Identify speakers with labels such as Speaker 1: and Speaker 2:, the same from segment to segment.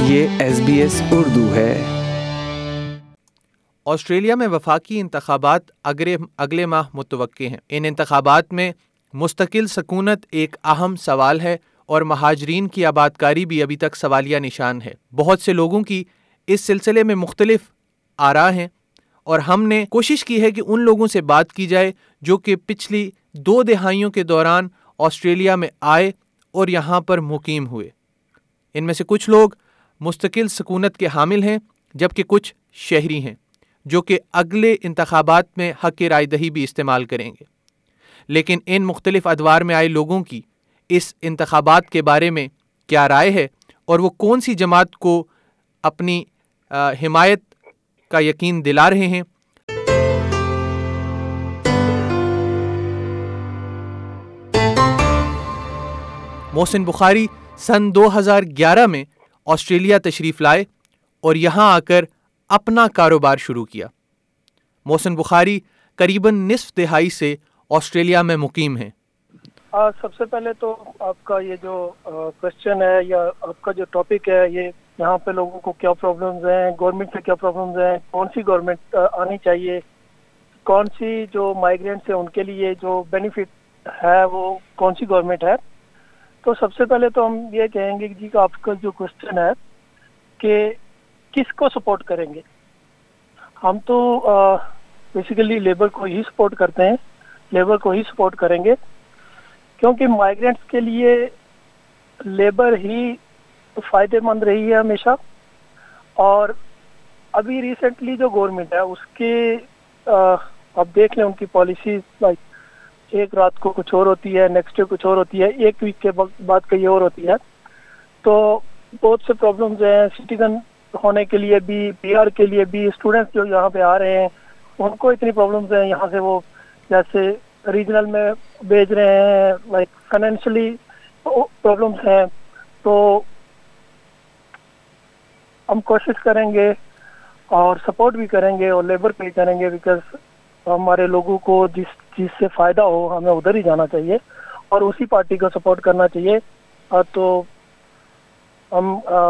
Speaker 1: یہ SBS اردو ہے۔
Speaker 2: Australia میں وفاقی انتخابات اگلے ماہ متوقع ہیں۔ ان انتخابات میں مستقل سکونت ایک اہم سوال ہے اور مہاجرین کی آبادکاری بھی ابھی تک سوالیہ نشان ہے۔ بہت سے لوگوں کی اس سلسلے میں مختلف آراء ہیں اور ہم نے کوشش کی ہے کہ ان لوگوں سے بات کی جائے جو کہ پچھلی 2 دہائیوں کے دوران آسٹریلیا میں آئے اور یہاں پر مقیم ہوئے۔ ان میں سے کچھ لوگ مستقل سکونت کے حامل ہیں جبکہ کچھ شہری ہیں جو کہ اگلے انتخابات میں حق رائے دہی بھی استعمال کریں گے۔ لیکن ان مختلف ادوار میں آئے لوگوں کی اس انتخابات کے بارے میں کیا رائے ہے اور وہ کون سی جماعت کو اپنی حمایت کا یقین دلا رہے ہیں، محسن بخاری سن 2011 میں آسٹریلیا تشریف لائے اور یہاں آ کر اپنا کاروبار شروع کیا۔ محسن بخاری قریباً نصف دہائی سے آسٹریلیا میں مقیم ہیں۔
Speaker 3: سب سے پہلے تو آپ کا یہ جو کوشچن ہے یا آپ کا جو ٹاپک ہے، یہ یہاں پہ لوگوں کو کیا پرابلمز ہیں، گورنمنٹ سے کیا پرابلمز ہیں، کون سی گورنمنٹ آنی چاہیے، کون سی جو مائیگرینٹس ہیں ان کے لیے جو بینیفٹ ہے وہ کون سی گورنمنٹ ہے۔ تو سب سے پہلے تو ہم یہ کہیں گے جی کہ آپ کا جو کوشچن ہے کہ کس کو سپورٹ کریں گے۔ ہم تو بیسیکلی لیبر کو ہی سپورٹ کرتے ہیں، لیبر کو ہی سپورٹ کریں گے کیونکہ مائیگرینٹس کے لیے لیبر ہی فائدہ مند رہی ہے ہمیشہ، اور ابھی ریسنٹلی جو گورنمنٹ ہے اس کے آپ دیکھ لیں ان کی پالیسیز، لائک ایک رات کو کچھ اور ہوتی ہے، نیکسٹ ڈے کچھ اور ہوتی ہے، ایک ویک کے بعد کہیں اور ہوتی ہے۔ تو بہت سے پرابلمز ہیں سٹیزن ہونے کے لیے بھی، پی آر کے لیے بھی، اسٹوڈنٹس جو یہاں پہ آ رہے ہیں ان کو اتنی پرابلمز ہیں، یہاں سے وہ جیسے ریجنل میں بھیج رہے ہیں، لائک فائنینشلی پرابلمز ہیں۔ تو ہم کوشش کریں گے اور سپورٹ بھی کریں گے اور لیبر پہ کریں گے، بیکاز ہمارے لوگوں کو جس چیز سے فائدہ ہو ہمیں ادھر ہی جانا چاہیے اور اسی پارٹی کو سپورٹ کرنا چاہیے۔ تو ہم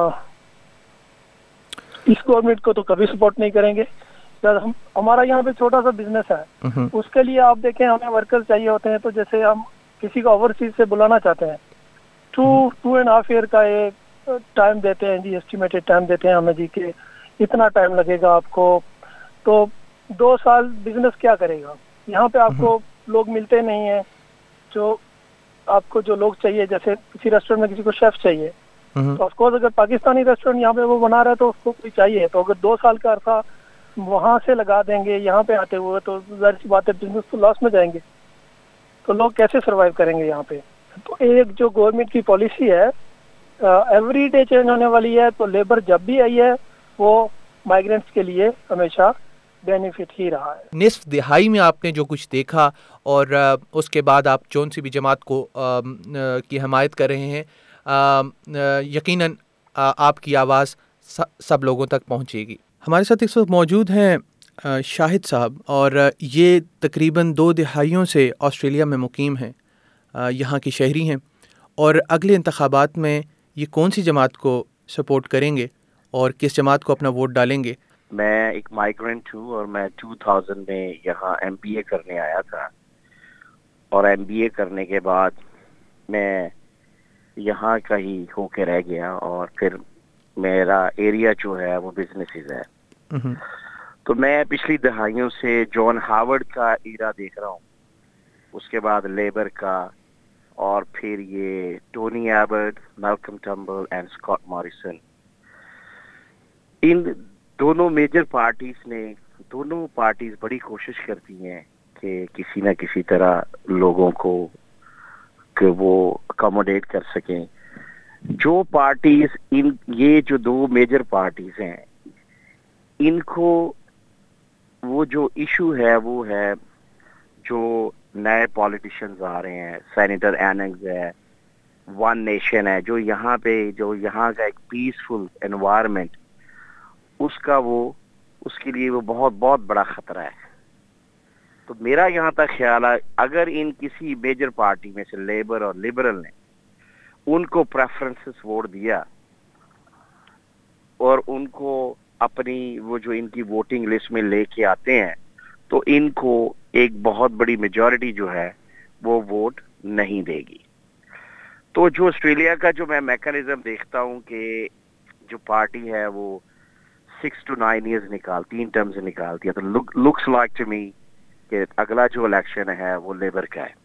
Speaker 3: اس گورنمنٹ کو تو کبھی سپورٹ نہیں کریں گے۔ ہمارا یہاں پہ چھوٹا سا بزنس ہے، اس کے لیے آپ دیکھیں ہمیں ورکر چاہیے ہوتے ہیں، تو جیسے ہم کسی کو اوورسیز سے بلانا چاہتے ہیں 2.5 ایئر کا ایک ٹائم دیتے ہیں جی، ایسٹیمیٹڈ ٹائم دیتے ہیں ہمیں جی کہ اتنا ٹائم لگے گا آپ کو۔ تو 2 سال بزنس کیا کرے گا؟ یہاں پہ آپ کو لوگ ملتے نہیں ہیں، جو آپ کو جو لوگ چاہیے، جیسے کسی ریسٹورینٹ میں کسی کو شیف چاہیے، تو آف کورس اگر پاکستانی ریسٹورینٹ یہاں پہ وہ بنا رہا ہے تو اس کو کوئی چاہیے، تو اگر 2 سال کا عرصہ وہاں سے لگا دیں گے یہاں پہ آتے ہوئے تو ظاہر سی بات ہے بزنس تو لاس میں جائیں گے، تو لوگ کیسے سروائیو کریں گے یہاں پہ۔ تو ایک جو گورنمنٹ کی پالیسی ہے ایوری ڈے چینج ہونے والی ہے، تو لیبر جب بھی آئی ہے وہ مائیگرینٹس کے لیے ہمیشہ بینیفٹ ہی رہا ہے۔
Speaker 2: نصف دہائی میں آپ نے جو کچھ دیکھا اور اس کے بعد آپ جون سی بھی جماعت کو کی حمایت کر رہے ہیں، یقیناً آپ کی آواز سب لوگوں تک پہنچے گی۔ ہمارے ساتھ اس وقت موجود ہیں شاہد صاحب، اور یہ تقریباً 2 دہائیوں سے آسٹریلیا میں مقیم ہیں، یہاں کی شہری ہیں، اور اگلے انتخابات میں یہ کون سی جماعت کو سپورٹ کریں گے اور کس جماعت کو اپنا ووٹ ڈالیں گے؟
Speaker 4: میں ایک مائیگرینٹ ہوں اور میں 2000 میں یہاں ایم بی اے کرنے آیا تھا، اور ایم بی اے کرنے کے بعد میں یہاں کا ہی ہو کے رہ گیا، اور پھر میرا ایریا جو ہے وہ بزنسز ہے۔ تو میں پچھلی دہائیوں سے جان ہاورڈ کا ایرا دیکھ رہا ہوں، اس کے بعد لیبر کا، اور پھر یہ Tony Abbott, Malcolm Turnbull and Scott Morrison. ان دونوں میجر پارٹیز نے، دونوں پارٹیز بڑی کوشش کرتی ہیں کہ کسی نہ کسی طرح لوگوں کو کہ وہ اکاموڈیٹ کر سکیں۔ جو پارٹیز یہ جو 2 میجر پارٹیز ہیں، ان کو وہ جو ایشو ہے وہ ہے جو نئے پولیٹیشنز آ رہے ہیں، سینیٹر ایننگز ہے، ون نیشن ہے، جو یہاں پہ جو یہاں کا ایک پیسفل انوائرمنٹ، اس کے لیے وہ بہت بہت بڑا خطرہ ہے۔ تو میرا یہاں تک خیال ہے اگر ان کسی میجر پارٹی میں سے لیبر اور لبرل نے ان کو پریفرنسز ووٹ دیا ان کو اپنی وہ جو ان کی ووٹنگ لسٹ میں لے کے آتے ہیں تو ان کو ایک بہت بڑی میجورٹی جو ہے وہ ووٹ نہیں دے گی. تو جو آسٹریلیا کا جو میں میکانزم دیکھتا ہوں کہ جو پارٹی ہے وہ 6 to 9 years نکالتی, 3 ٹرمز نکالتی ہے, تو لکس لائک ٹو می کہ اگلا جو الیکشن ہے وہ لیبر کا ہے.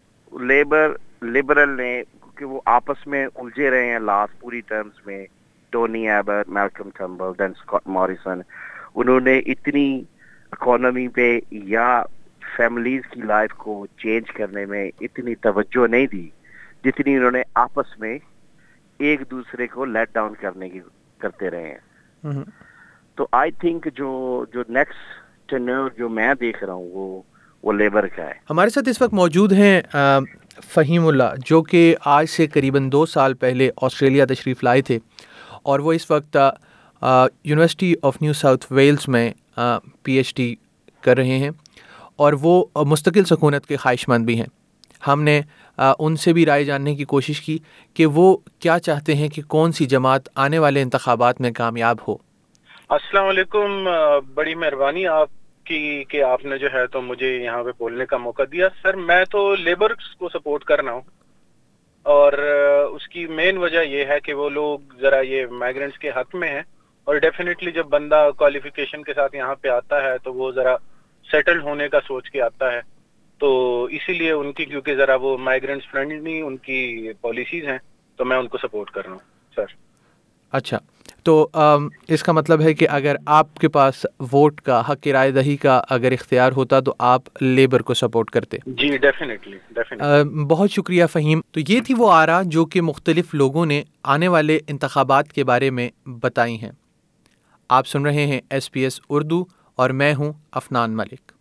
Speaker 4: لبرل نے, کیونکہ وہ آپس میں الجھے رہے ہیں لاسٹ پوری ٹرمز میں, Tony Abbott, Malcolm Turnbull, then Scott Morrison, انہوں نے اتنی اکانومی پہ یا فیملیز کی لائف کو چینج کرنے میں اتنی توجہ نہیں دی جتنی انہوں نے آپس میں ایک دوسرے کو لیٹ ڈاؤن کرتے رہے ہیں. تو آئی تھنک جو نیکسٹ ٹینیور جو میں دیکھ رہا ہوں وہ لیبر کا ہے.
Speaker 2: ہمارے ساتھ اس وقت موجود ہیں فہیم اللہ, جو کہ آج سے قریباً 2 سال پہلے آسٹریلیا تشریف لائے تھے, اور وہ اس وقت University of New South Wales میں پی ایچ ڈی کر رہے ہیں, اور وہ مستقل سکونت کے خواہش مند بھی ہیں. ہم نے ان سے بھی رائے جاننے کی کوشش کی کہ وہ کیا چاہتے ہیں کہ کون سی جماعت آنے والے انتخابات میں کامیاب ہو.
Speaker 5: السلام علیکم, بڑی مہربانی آپ کی کہ آپ نے جو ہے تو مجھے یہاں پہ بولنے کا موقع دیا. سر میں تو لیبر کو سپورٹ کرنا ہوں, اور اس کی مین وجہ یہ ہے کہ وہ لوگ ذرا یہ مائیگرنٹس کے حق میں ہیں, اور ڈیفینیٹلی جب بندہ کوالیفیکیشن کے ساتھ یہاں پہ آتا ہے تو وہ ذرا سیٹل ہونے کا سوچ کے آتا ہے, تو اسی لیے ان کی کیونکہ ذرا وہ مائیگرنٹس فرینڈلی ان کی پالیسیز ہیں تو میں ان کو سپورٹ کر رہا ہوں سر.
Speaker 2: اچھا, تو اس کا مطلب ہے کہ اگر آپ کے پاس ووٹ کا حق رائے دہی کا اگر اختیار ہوتا تو آپ لیبر کو سپورٹ کرتے.
Speaker 5: جی ڈیفینیٹلی.
Speaker 2: بہت شکریہ فہیم. تو یہ تھی وہ آراء جو کہ مختلف لوگوں نے آنے والے انتخابات کے بارے میں بتائی ہیں. آپ سن رہے ہیں SBS اردو اور میں ہوں افنان ملک.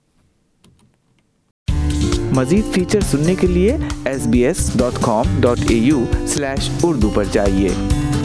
Speaker 1: مزید فیچر سننے کے لیے sbs.com.au/urdu پر جائیے.